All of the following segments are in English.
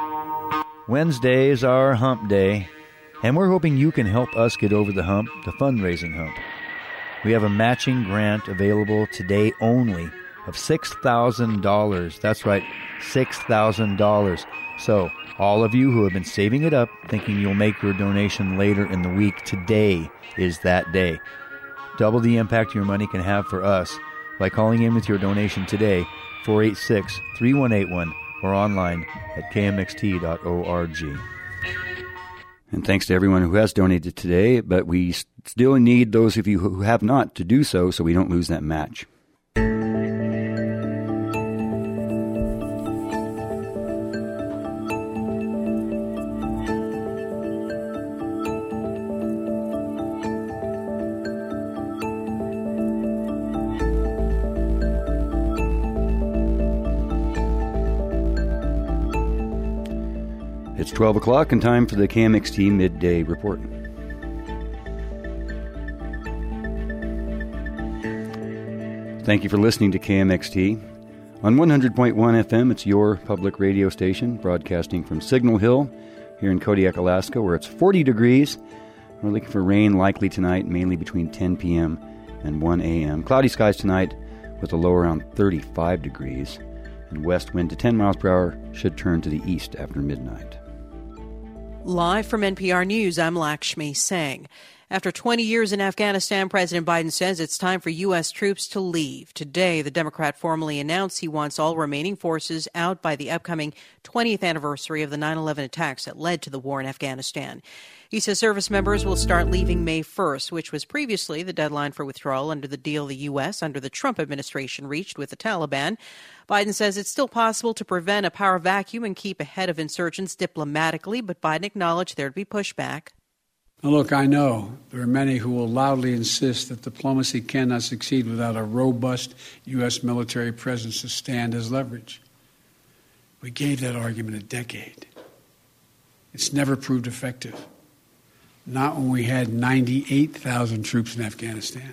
Wednesday is our hump day, and we're hoping you can help us get over the hump, the fundraising hump. We have a matching grant available today only of $6,000. That's right, $6,000. So, all of you who have been saving it up, thinking you'll make your donation later in the week, today is that day. Double the impact your money can have for us by calling in with your donation today, 486-3181, or online at kmxt.org. And thanks to everyone who has donated today, but we still need those of you who have not to do so we don't lose that match. It's 12 o'clock and time for the KMXT Midday Report. Thank you for listening to KMXT. On 100.1 FM, it's your public radio station, broadcasting from Signal Hill here in Kodiak, Alaska, where it's 40 degrees. We're looking for rain likely tonight, mainly between 10 p.m. and 1 a.m. Cloudy skies tonight with a low around 35 degrees. And west wind to 10 miles per hour should turn to the east after midnight. Live from NPR News, I'm Lakshmi Singh. After 20 years in Afghanistan, President Biden says it's time for U.S. troops to leave. Today, the Democrat formally announced he wants all remaining forces out by the upcoming 20th anniversary of the 9/11 attacks that led to the war in Afghanistan. He says service members will start leaving May 1st, which was previously the deadline for withdrawal under the deal the U.S. under the Trump administration reached with the Taliban. Biden says it's still possible to prevent a power vacuum and keep ahead of insurgents diplomatically, but Biden acknowledged there'd be pushback. Now look, I know there are many who will loudly insist that diplomacy cannot succeed without a robust U.S. military presence to stand as leverage. We gave that argument a decade. It's never proved effective. Not when we had 98,000 troops in Afghanistan,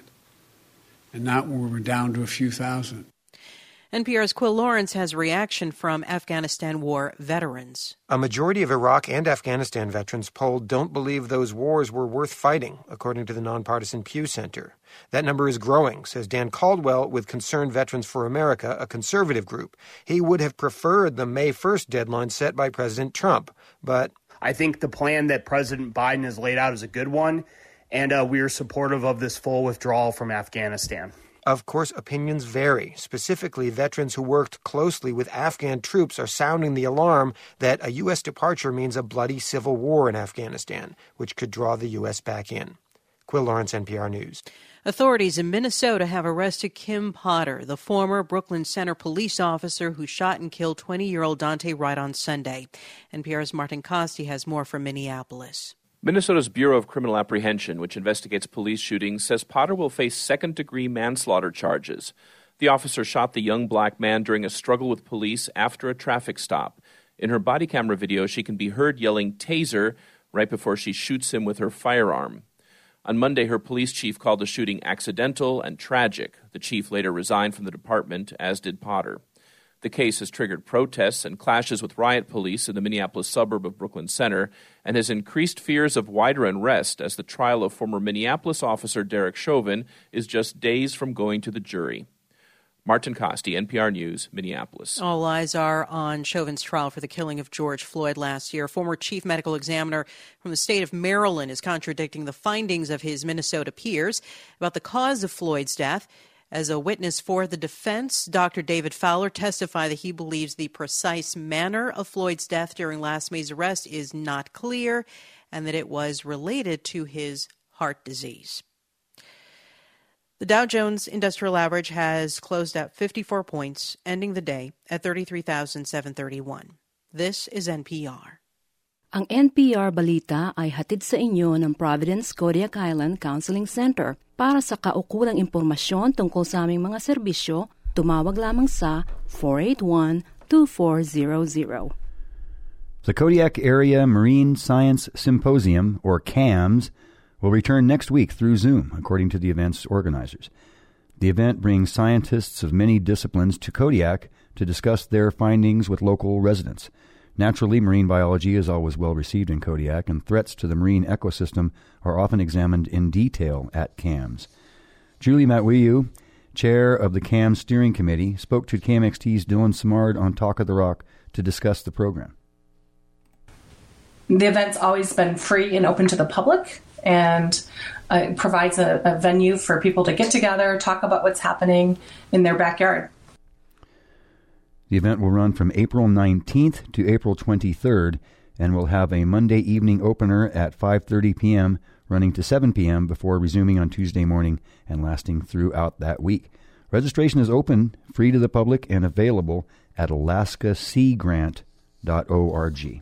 and not when we were down to a few thousand. NPR's Quill Lawrence has a reaction from Afghanistan war veterans. A majority of Iraq and Afghanistan veterans polled don't believe those wars were worth fighting, according to the nonpartisan Pew Center. That number is growing, says Dan Caldwell with Concerned Veterans for America, a conservative group. He would have preferred the May 1st deadline set by President Trump, but I think the plan that President Biden has laid out is a good one, and we are supportive of this full withdrawal from Afghanistan. Of course, opinions vary. Specifically, veterans who worked closely with Afghan troops are sounding the alarm that a U.S. departure means a bloody civil war in Afghanistan, which could draw the U.S. back in. Quill Lawrence, NPR News. Authorities in Minnesota have arrested Kim Potter, the former Brooklyn Center police officer who shot and killed 20-year-old Dante Wright on Sunday. NPR's Martin Costi has more from Minneapolis. Minnesota's Bureau of Criminal Apprehension, which investigates police shootings, says Potter will face second-degree manslaughter charges. The officer shot the young black man during a struggle with police after a traffic stop. In her body camera video, she can be heard yelling "taser" right before she shoots him with her firearm. On Monday, her police chief called the shooting accidental and tragic. The chief later resigned from the department, as did Potter. The case has triggered protests and clashes with riot police in the Minneapolis suburb of Brooklyn Center and has increased fears of wider unrest as the trial of former Minneapolis officer Derek Chauvin is just days from going to the jury. Martin Costi, NPR News, Minneapolis. All eyes are on Chauvin's trial for the killing of George Floyd last year. Former chief medical examiner from the state of Maryland is contradicting the findings of his Minnesota peers about the cause of Floyd's death. As a witness for the defense, Dr. David Fowler testified that he believes the precise manner of Floyd's death during last May's arrest is not clear and that it was related to his heart disease. The Dow Jones Industrial Average has closed at 54 points, ending the day at 33,731. This is NPR. Ang NPR Balita ay hatid sa inyo ng Providence Kodiak Island Counseling Center. Para sa kaukulang impormasyon tungkol sa aming mga serbisyo, tumawag lamang sa 481-2400. The Kodiak Area Marine Science Symposium, or CAMS, will return next week through Zoom, according to the event's organizers. The event brings scientists of many disciplines to Kodiak to discuss their findings with local residents. Naturally, marine biology is always well received in Kodiak, and threats to the marine ecosystem are often examined in detail at CAMS. Julie Matwiyu, chair of the CAMS Steering Committee, spoke to KMXT's Dylan Simard on Talk of the Rock to discuss the program. The event's always been free and open to the public, and it provides a venue for people to get together, talk about what's happening in their backyard. The event will run from April 19th to April 23rd and will have a Monday evening opener at 5:30 p.m., running to 7 p.m. before resuming on Tuesday morning and lasting throughout that week. Registration is open, free to the public, and available at alaskaseagrant.org.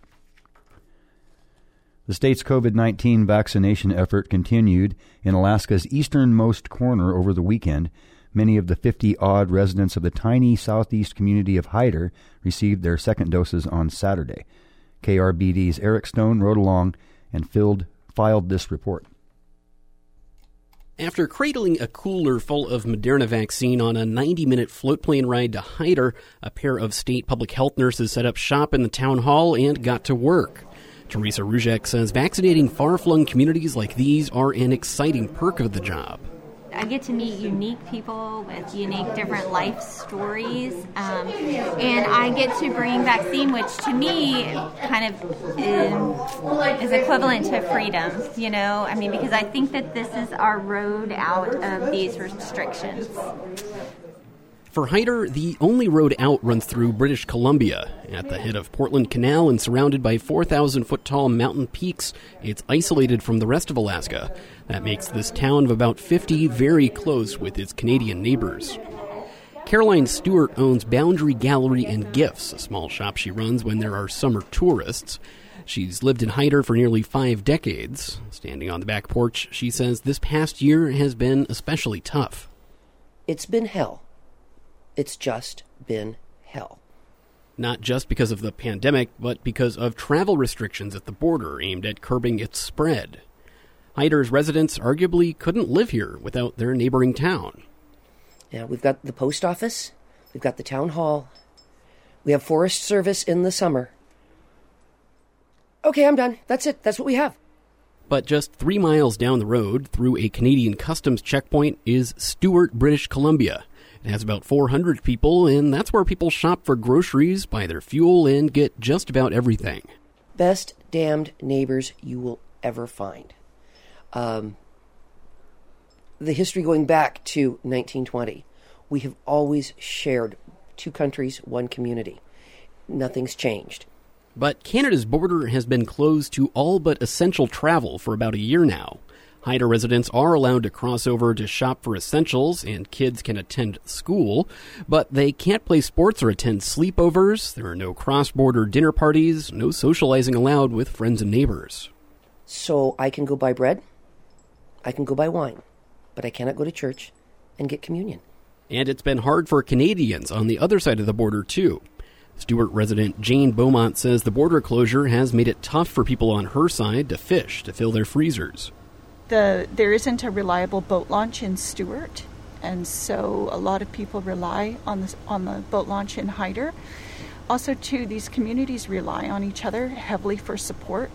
The state's COVID-19 vaccination effort continued in Alaska's easternmost corner over the weekend. Many of the 50-odd residents of the tiny southeast community of Hyder received their second doses on Saturday. KRBD's Eric Stone rode along and filed this report. After cradling a cooler full of Moderna vaccine on a 90-minute floatplane ride to Hyder, a pair of state public health nurses set up shop in the town hall and got to work. Teresa Ruzek says vaccinating far-flung communities like these are an exciting perk of the job. I get to meet unique people with unique different life stories, and I get to bring vaccine, which to me kind of is equivalent to freedom, you know? I mean, because I think that this is our road out of these restrictions. For Hyder, the only road out runs through British Columbia. At the head of Portland Canal and surrounded by 4,000-foot-tall mountain peaks, it's isolated from the rest of Alaska. That makes this town of about 50 very close with its Canadian neighbors. Caroline Stewart owns Boundary Gallery and Gifts, a small shop she runs when there are summer tourists. She's lived in Hyder for nearly 5 decades. Standing on the back porch, she says this past year has been especially tough. It's been hell. It's just been hell. Not just because of the pandemic, but because of travel restrictions at the border aimed at curbing its spread. Hyder's residents arguably couldn't live here without their neighboring town. Yeah, we've got the post office, we've got the town hall, we have Forest Service in the summer. Okay, I'm done. That's it. That's what we have. But just 3 miles down the road, through a Canadian customs checkpoint, is Stewart, British Columbia. It has about 400 people, and that's where people shop for groceries, buy their fuel, and get just about everything. Best damned neighbors you will ever find. The history going back to 1920, we have always shared 2 countries, 1 community. Nothing's changed. But Canada's border has been closed to all but essential travel for about a year now. Hyder residents are allowed to cross over to shop for essentials, and kids can attend school, but they can't play sports or attend sleepovers. There are no cross-border dinner parties, no socializing allowed with friends and neighbors. So I can go buy bread, I can go buy wine, but I cannot go to church and get communion. And it's been hard for Canadians on the other side of the border, too. Stewart resident Jane Beaumont says the border closure has made it tough for people on her side to fish to fill their freezers. There isn't a reliable boat launch in Stewart, and so a lot of people rely on the boat launch in Hyder. Also, too, these communities rely on each other heavily for support.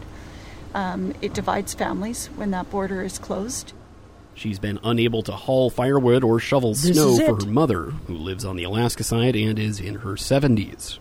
It divides families when that border is closed. She's been unable to haul firewood or shovel snow for her mother, who lives on the Alaska side and is in her 70s.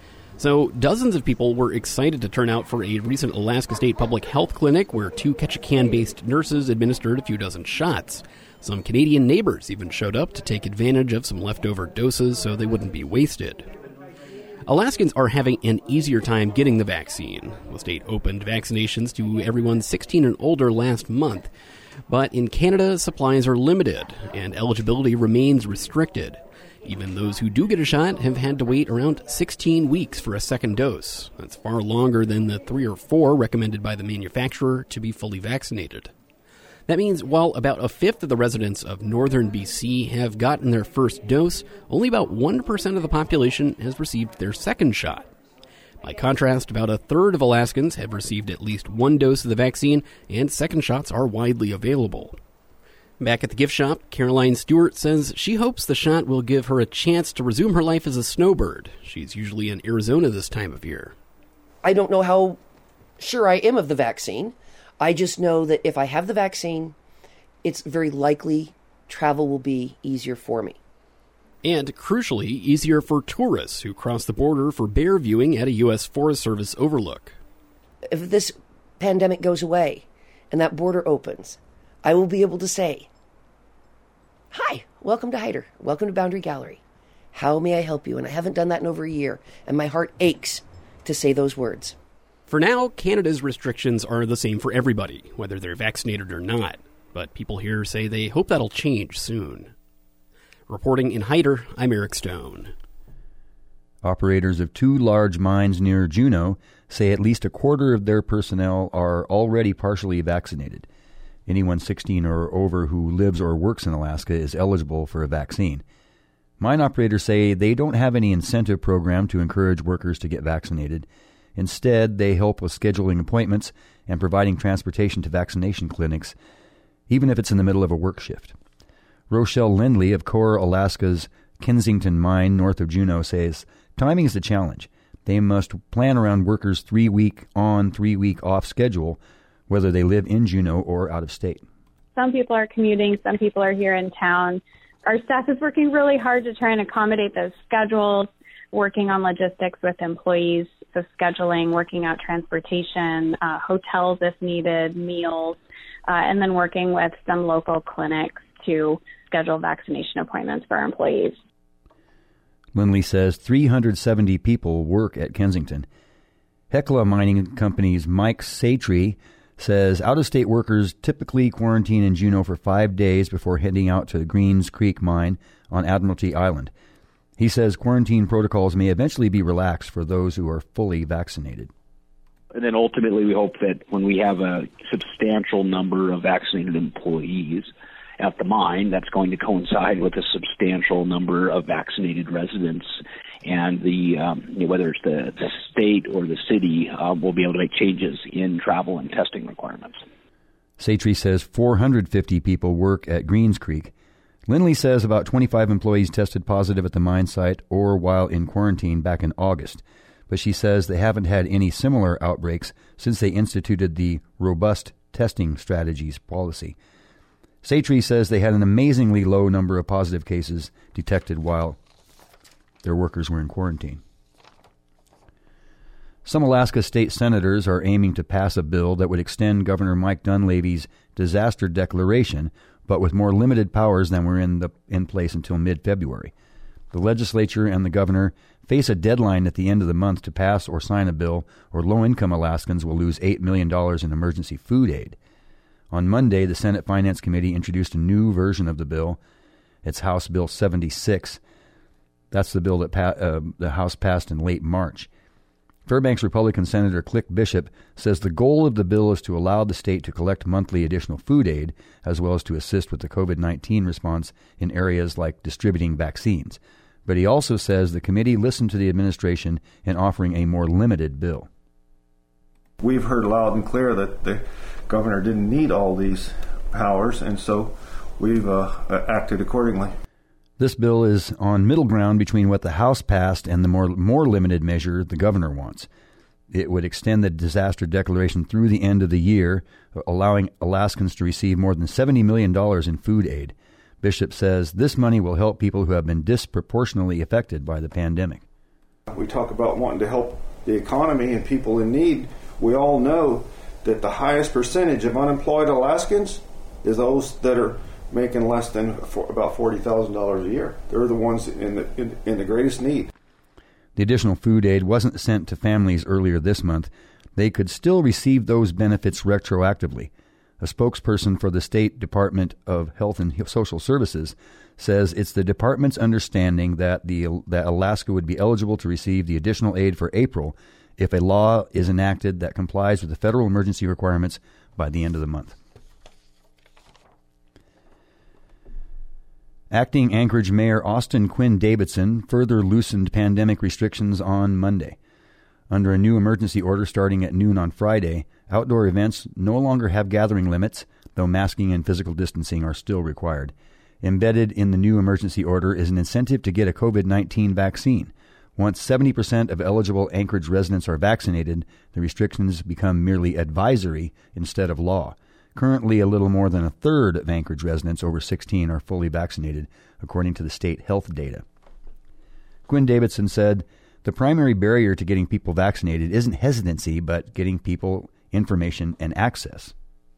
So dozens of people were excited to turn out for a recent Alaska State Public Health Clinic where 2 Ketchikan-based nurses administered a few dozen shots. Some Canadian neighbors even showed up to take advantage of some leftover doses so they wouldn't be wasted. Alaskans are having an easier time getting the vaccine. The state opened vaccinations to everyone 16 and older last month. But in Canada, supplies are limited, and eligibility remains restricted. Even those who do get a shot have had to wait around 16 weeks for a second dose. That's far longer than the 3 or 4 recommended by the manufacturer to be fully vaccinated. That means while about a fifth of the residents of northern BC have gotten their first dose, only about 1% of the population has received their second shot. By contrast, about a third of Alaskans have received at least 1 dose of the vaccine, and second shots are widely available. Back at the gift shop, Caroline Stewart says she hopes the shot will give her a chance to resume her life as a snowbird. She's usually in Arizona this time of year. I don't know how sure I am of the vaccine. I just know that if I have the vaccine, it's very likely travel will be easier for me. And, crucially, easier for tourists who cross the border for bear viewing at a U.S. Forest Service overlook. If this pandemic goes away and that border opens, I will be able to say, "Hi, welcome to Hyder. Welcome to Boundary Gallery. How may I help you?" And I haven't done that in over a year, and my heart aches to say those words. For now, Canada's restrictions are the same for everybody, whether they're vaccinated or not. But people here say they hope that'll change soon. Reporting in Hyder, I'm Eric Stone. Operators of 2 large mines near Juneau say at least a quarter of their personnel are already partially vaccinated. Anyone 16 or over who lives or works in Alaska is eligible for a vaccine. Mine operators say they don't have any incentive program to encourage workers to get vaccinated. Instead, they help with scheduling appointments and providing transportation to vaccination clinics, even if it's in the middle of a work shift. Rochelle Lindley of Core Alaska's Kensington mine north of Juneau says timing is the challenge. They must plan around workers' 3-week on, 3-week off schedule, whether they live in Juneau or out of state. Some people are commuting, some people are here in town. Our staff is working really hard to try and accommodate those schedules, working on logistics with employees, so scheduling, working out transportation, hotels if needed, meals, and then working with some local clinics to schedule vaccination appointments for our employees. Lindley says 370 people work at Kensington. Hecla Mining Company's Mike Satry says out-of-state workers typically quarantine in Juneau for 5 days before heading out to Greens Creek Mine on Admiralty Island. He says quarantine protocols may eventually be relaxed for those who are fully vaccinated. And then ultimately we hope that when we have a substantial number of vaccinated employees at the mine, that's going to coincide with a substantial number of vaccinated residents. And the whether it's the state or the city will be able to make changes in travel and testing requirements. Satry says 450 people work at Greens Creek. Lindley says about 25 employees tested positive at the mine site or while in quarantine back in August. But she says they haven't had any similar outbreaks since they instituted the robust testing strategies policy. Satry says they had an amazingly low number of positive cases detected while their workers were in quarantine. Some Alaska state senators are aiming to pass a bill that would extend Governor Mike Dunleavy's disaster declaration, but with more limited powers than were in place until mid-February. The legislature and the governor face a deadline at the end of the month to pass or sign a bill, or low-income Alaskans will lose $8 million in emergency food aid. On Monday, the Senate Finance Committee introduced a new version of the bill. It's House Bill 76. That's the bill that the House passed in late March. Fairbanks Republican Senator Click Bishop says the goal of the bill is to allow the state to collect monthly additional food aid, as well as to assist with the COVID-19 response in areas like distributing vaccines. But he also says the committee listened to the administration in offering a more limited bill. We've heard loud and clear that the governor didn't need all these powers, and so we've acted accordingly. This bill is on middle ground between what the House passed and the more limited measure the governor wants. It would extend the disaster declaration through the end of the year, allowing Alaskans to receive more than $70 million in food aid. Bishop says this money will help people who have been disproportionately affected by the pandemic. We talk about wanting to help the economy and people in need. We all know that the highest percentage of unemployed Alaskans is those that are making less than about $40,000 a year. They're the ones in the greatest need. The additional food aid wasn't sent to families earlier this month. They could still receive those benefits retroactively. A spokesperson for the State Department of Health and Social Services says it's the department's understanding that Alaska would be eligible to receive the additional aid for April if a law is enacted that complies with the federal emergency requirements by the end of the month. Acting Anchorage Mayor Austin Quinn Davidson further loosened pandemic restrictions on Monday. Under a new emergency order starting at noon on Friday, outdoor events no longer have gathering limits, though masking and physical distancing are still required. Embedded in the new emergency order is an incentive to get a COVID-19 vaccine. Once 70% of eligible Anchorage residents are vaccinated, the restrictions become merely advisory instead of law. Currently, a little more than a third of Anchorage residents over 16 are fully vaccinated, according to the state health data. Quinn Davidson said, "The primary barrier to getting people vaccinated isn't hesitancy, but getting people information and access."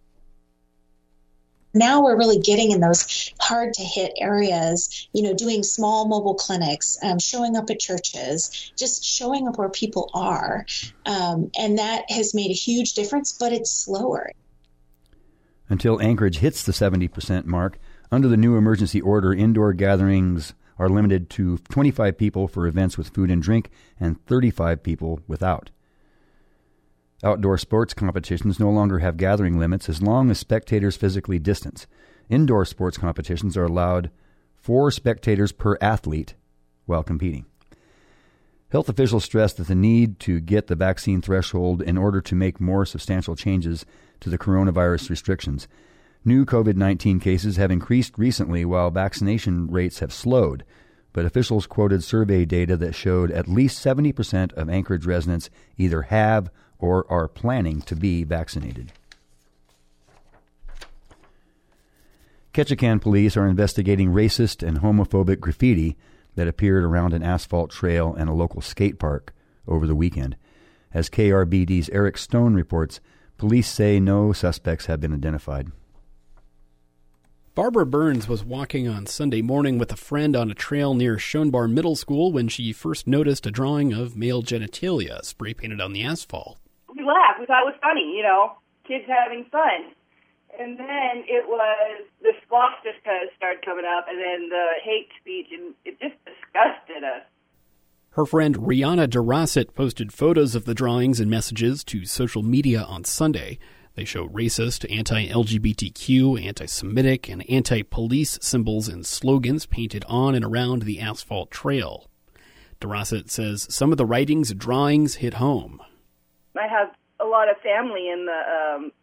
Now we're really getting in those hard-to-hit areas, doing small mobile clinics, showing up at churches, just showing up where people are. And that has made a huge difference, but it's slower. Until Anchorage hits the 70% mark, under the new emergency order, indoor gatherings are limited to 25 people for events with food and drink and 35 people without. Outdoor sports competitions no longer have gathering limits as long as spectators physically distance. Indoor sports competitions are allowed 4 spectators per athlete while competing. Health officials stressed that the need to get the vaccine threshold in order to make more substantial changes to the coronavirus restrictions. New COVID-19 cases have increased recently while vaccination rates have slowed, but officials quoted survey data that showed at least 70% of Anchorage residents either have or are planning to be vaccinated. Ketchikan police are investigating racist and homophobic graffiti that appeared around an asphalt trail and a local skate park over the weekend. As KRBD's Eric Stone reports, police say no suspects have been identified. Barbara Burns was walking on Sunday morning with a friend on a trail near Schoenbar Middle School when she first noticed a drawing of male genitalia spray-painted on the asphalt. We laughed. We thought it was funny, kids having fun. And then it was, the sloth just kind of started coming up, and then the hate speech, and it just disgusted us. Her friend Rihanna DeRosset posted photos of the drawings and messages to social media on Sunday. They show racist, anti-LGBTQ, anti-Semitic, and anti-police symbols and slogans painted on and around the asphalt trail. DeRosset says some of the writings and drawings hit home. I have a lot of family in the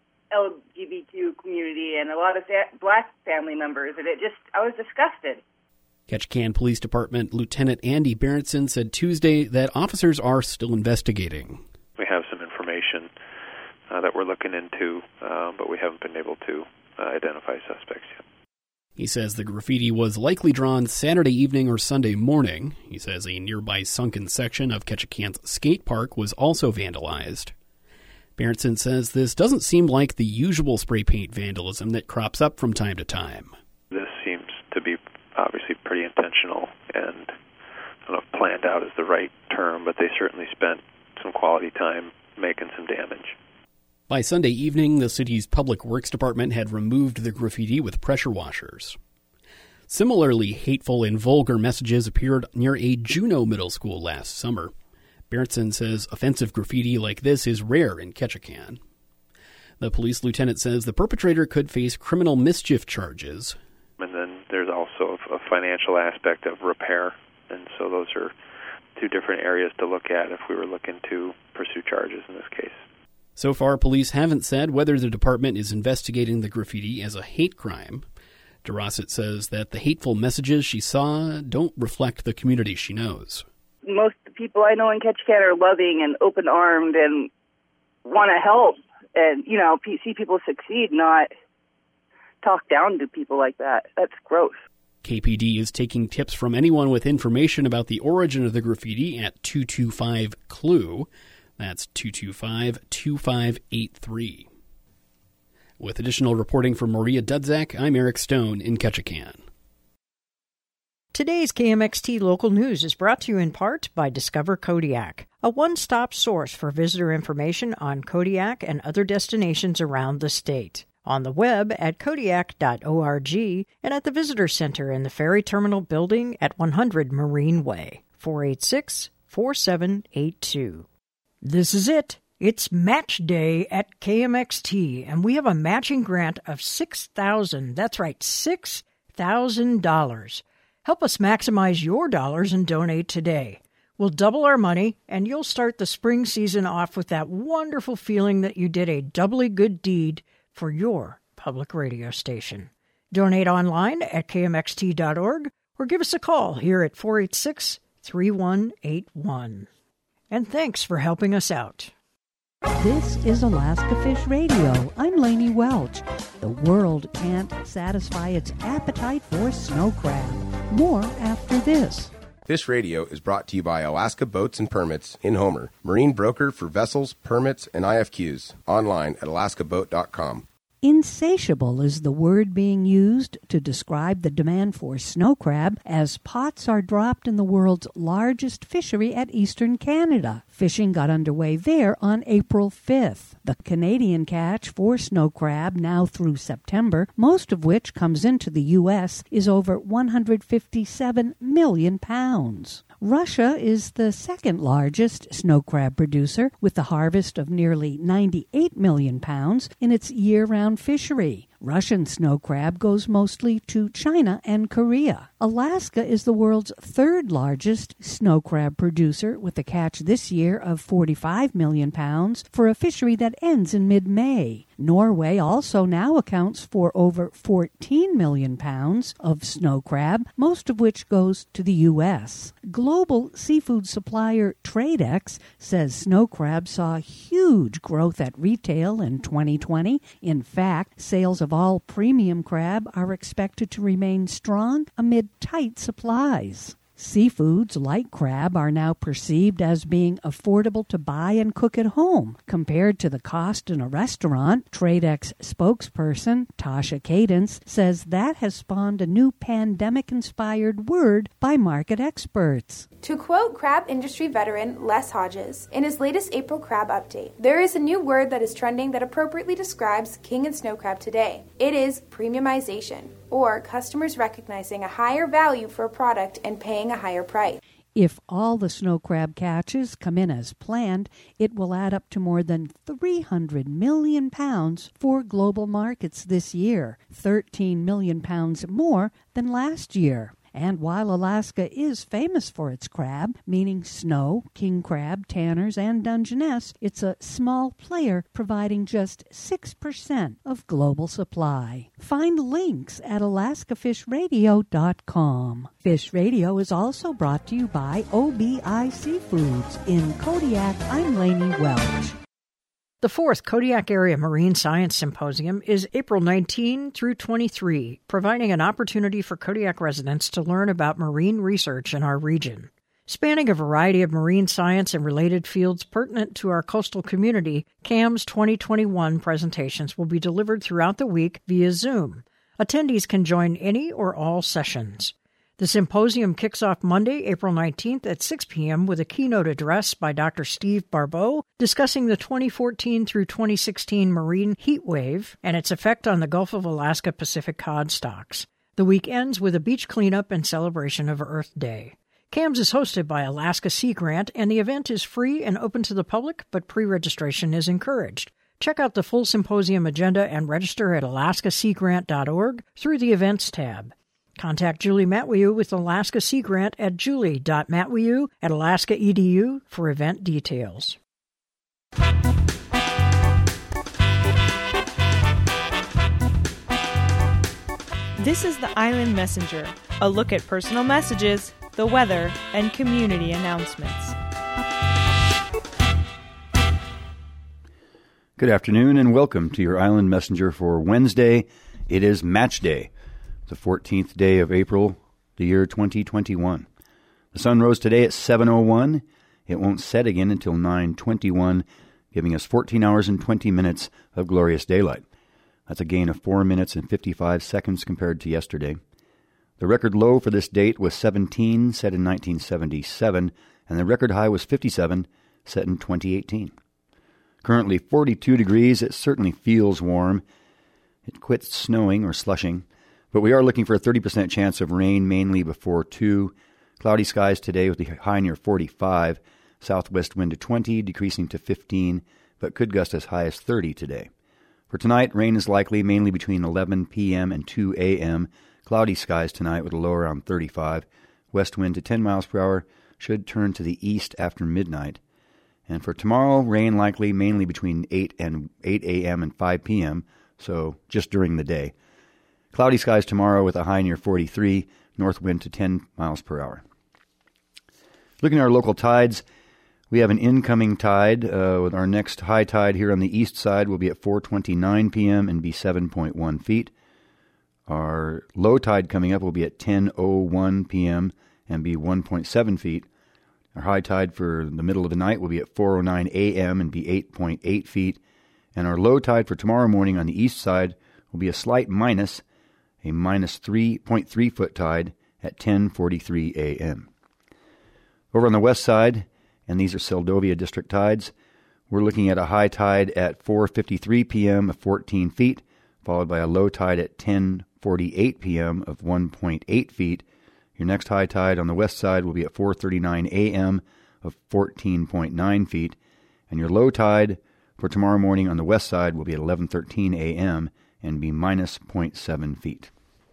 LGBTQ community and a lot of black family members, and I was disgusted. Ketchikan Police Department Lieutenant Andy Berenson said Tuesday that officers are still investigating. We have some information that we're looking into, but we haven't been able to identify suspects yet. He says the graffiti was likely drawn Saturday evening or Sunday morning. He says a nearby sunken section of Ketchikan's skate park was also vandalized. Berenson says this doesn't seem like the usual spray paint vandalism that crops up from time to time. This seems to be obviously pretty intentional and, I don't know if planned out is the right term, but they certainly spent some quality time making some damage. By Sunday evening, the city's Public Works Department had removed the graffiti with pressure washers. Similarly, hateful and vulgar messages appeared near a Juneau middle school last summer. Berenson says offensive graffiti like this is rare in Ketchikan. The police lieutenant says the perpetrator could face criminal mischief charges. And then there's also a financial aspect of repair, and so those are two different areas to look at if we were looking to pursue charges in this case. So far, police haven't said whether the department is investigating the graffiti as a hate crime. DeRosset says that the hateful messages she saw don't reflect the community she knows. Most of the people I know in Ketchikan are loving and open-armed and want to help and, see people succeed, not talk down to people like that. That's gross. KPD is taking tips from anyone with information about the origin of the graffiti at 225-CLUE. That's 225-2583. With additional reporting from Maria Dudzak, I'm Eric Stone in Ketchikan. Today's KMXT Local News is brought to you in part by Discover Kodiak, a one-stop source for visitor information on Kodiak and other destinations around the state. On the web at Kodiak.org and at the Visitor Center in the Ferry Terminal Building at 100 Marine Way, 486-4782. This is it. It's match day at KMXT, and we have a matching grant of $6,000. That's right, $6,000. Help us maximize your dollars and donate today. We'll double our money, and you'll start the spring season off with that wonderful feeling that you did a doubly good deed for your public radio station. Donate online at kmxt.org or give us a call here at 486-3 888-311-3181. And thanks for helping us out. This is Alaska Fish Radio. I'm Lainey Welch. The world can't satisfy its appetite for snow crab. More after this. Fish Radio is brought to you by Alaska Boats and Permits in Homer, marine broker for vessels, permits, and IFQs. Online at alaskaboat.com. Insatiable is the word being used to describe the demand for snow crab as pots are dropped in the world's largest fishery at eastern Canada. Fishing got underway there on April 5th. The Canadian catch for snow crab now through September, most of which comes into the U.S., is over 157 million pounds. Russia is the second largest snow crab producer, with a harvest of nearly 98 million pounds in its year-round fishery. Russian snow crab goes mostly to China and Korea. Alaska is the world's third largest snow crab producer, with a catch this year of 45 million pounds for a fishery that ends in mid-May. Norway also now accounts for over 14 million pounds of snow crab, most of which goes to the U.S. Global seafood supplier Tradex says snow crab saw huge growth at retail in 2020. In fact, sales of all premium crab are expected to remain strong amid tight supplies. Seafoods like crab are now perceived as being affordable to buy and cook at home compared to the cost in a restaurant. Tradex spokesperson Tasha Cadence says that has spawned a new pandemic-inspired word by market experts. To quote crab industry veteran Les Hodges in his latest April crab update, there is a new word that is trending that appropriately describes king and snow crab today. It is premiumization, or customers recognizing a higher value for a product and paying a higher price. If all the snow crab catches come in as planned, it will add up to more than 300 million pounds for global markets this year, 13 million pounds more than last year. And while Alaska is famous for its crab, meaning snow, king crab, tanners, and Dungeness, it's a small player providing just 6% of global supply. Find links at alaskafishradio.com. Fish Radio is also brought to you by OBI Seafoods. In Kodiak, I'm Lainey Welch. The fourth Kodiak Area Marine Science Symposium is April 19 through 23, providing an opportunity for Kodiak residents to learn about marine research in our region. Spanning a variety of marine science and related fields pertinent to our coastal community, CAM's 2021 presentations will be delivered throughout the week via Zoom. Attendees can join any or all sessions. The symposium kicks off Monday, April 19th at 6 p.m. with a keynote address by Dr. Steve Barbeau discussing the 2014 through 2016 marine heat wave and its effect on the Gulf of Alaska Pacific cod stocks. The week ends with a beach cleanup and celebration of Earth Day. CAMS is hosted by Alaska Sea Grant, and the event is free and open to the public, but pre-registration is encouraged. Check out the full symposium agenda and register at alaskaseagrant.org through the Events tab. Contact Julie Matwiu with Alaska Sea Grant at julie.matwiu@alaska.edu for event details. This is the Island Messenger, a look at personal messages, the weather, and community announcements. Good afternoon and welcome to your Island Messenger for Wednesday. It is Match Day, the 14th day of April, the year 2021. The sun rose today at 7:01. It won't set again until 9:21, giving us 14 hours and 20 minutes of glorious daylight. That's a gain of 4 minutes and 55 seconds compared to yesterday. The record low for this date was 17, set in 1977, and the record high was 57, set in 2018. Currently 42 degrees. It certainly feels warm. It quits snowing or slushing, but we are looking for a 30% chance of rain, mainly before 2. Cloudy skies today with the high near 45. Southwest wind to 20, decreasing to 15, but could gust as high as 30 today. For tonight, rain is likely mainly between 11 p.m. and 2 a.m. Cloudy skies tonight with a low around 35. West wind to 10 miles per hour, should turn to the east after midnight. And for tomorrow, rain likely mainly between 8 a.m. and 5 p.m., so just during the day. Cloudy skies tomorrow with a high near 43, north wind to 10 miles per hour. Looking at our local tides, we have an incoming tide. With our next high tide here on the east side will be at 4:29 p.m. and be 7.1 feet. Our low tide coming up will be at 10:01 p.m. and be 1.7 feet. Our high tide for the middle of the night will be at 4:09 a.m. and be 8.8 feet. And our low tide for tomorrow morning on the east side will be a slight minus, a minus 3.3 foot tide at 10:43 a.m. Over on the west side, and these are Seldovia District tides, we're looking at a high tide at 4:53 p.m. of 14 feet, followed by a low tide at 10:48 p.m. of 1.8 feet. Your next high tide on the west side will be at 4:39 a.m. of 14.9 feet, and your low tide for tomorrow morning on the west side will be at 11:13 a.m. and be minus 0.7 feet.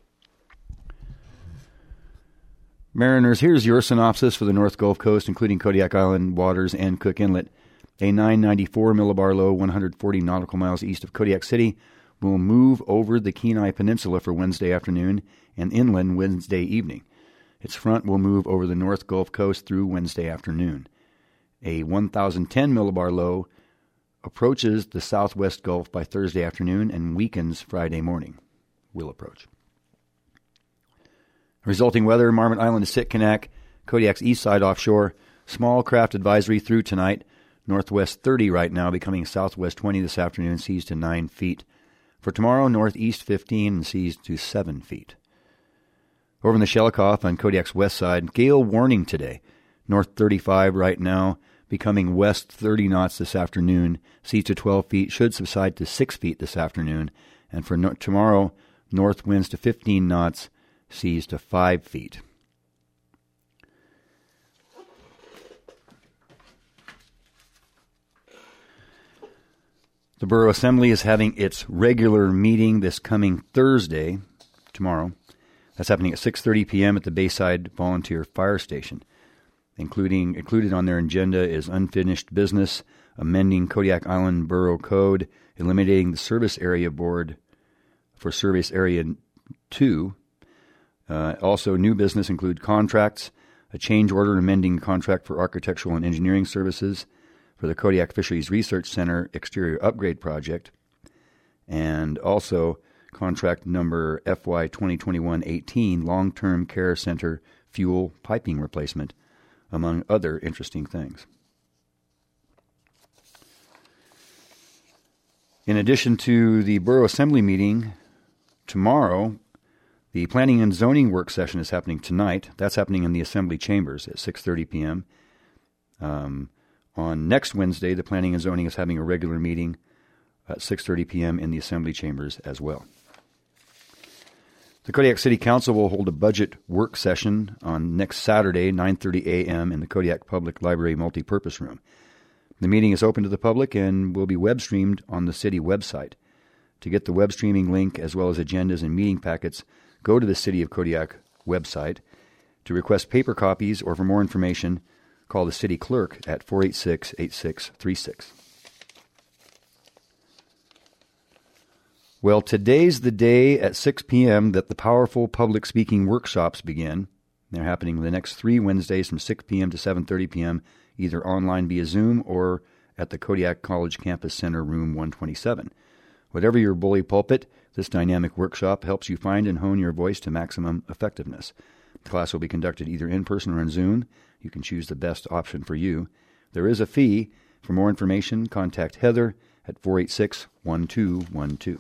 Mariners, here's your synopsis for the North Gulf Coast, including Kodiak Island waters and Cook Inlet. A 994 millibar low, 140 nautical miles east of Kodiak City, will move over the Kenai Peninsula for Wednesday afternoon and inland Wednesday evening. Its front will move over the North Gulf Coast through Wednesday afternoon. A 1010 millibar low approaches the southwest Gulf by Thursday afternoon and weakens Friday morning. Will approach. Resulting weather, Marmot Island to Sitkinak, Kodiak's east side offshore, small craft advisory through tonight, northwest 30 right now, becoming southwest 20 this afternoon, seas to 9 feet. For tomorrow, northeast 15 and seas to 7 feet. Over in the Shelikof on Kodiak's west side, gale warning today, north 35 right now, becoming west 30 knots this afternoon, seas to 12 feet, should subside to 6 feet this afternoon, and for tomorrow, north winds to 15 knots, seas to 5 feet. The Borough Assembly is having its regular meeting this coming Thursday, tomorrow. That's happening at 6:30 p.m. at the Bayside Volunteer Fire Station. Included on their agenda is unfinished business, amending Kodiak Island Borough Code, eliminating the Service Area Board for Service Area 2. Also, new business include contracts, a change order amending contract for architectural and engineering services for the Kodiak Fisheries Research Center exterior upgrade project, and also contract number FY 2021-18 long-term care center fuel piping replacement, among other interesting things. In addition to the Borough Assembly meeting tomorrow, the Planning and Zoning work session is happening tonight. That's happening in the Assembly chambers at 6:30 p.m. On next Wednesday, the Planning and Zoning is having a regular meeting at 6:30 p.m. in the Assembly chambers as well. The Kodiak City Council will hold a budget work session on next Saturday, 9:30 a.m. in the Kodiak Public Library Multipurpose Room. The meeting is open to the public and will be web-streamed on the city website. To get the web streaming link as well as agendas and meeting packets, go to the City of Kodiak website. To request paper copies or for more information, call the city clerk at 486-8636. Well, today's the day at 6 p.m. that the powerful public speaking workshops begin. They're happening the next 3 Wednesdays from 6 p.m. to 7:30 p.m., either online via Zoom or at the Kodiak College Campus Center, Room 127. Whatever your bully pulpit, this dynamic workshop helps you find and hone your voice to maximum effectiveness. The class will be conducted either in person or on Zoom. You can choose the best option for you. There is a fee. For more information, contact Heather at 486-1212.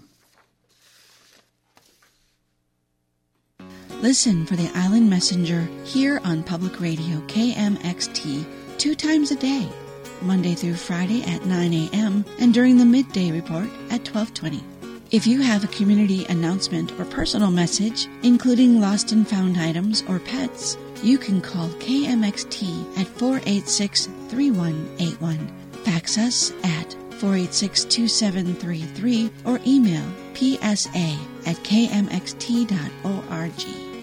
Listen for the Island Messenger here on Public Radio KMXT 2 times a day, Monday through Friday at 9 a.m. and during the midday report at 12:20. If you have a community announcement or personal message, including lost and found items or pets, you can call KMXT at 486-3181. Fax us at 486-2733 or email psa@kmxt.org.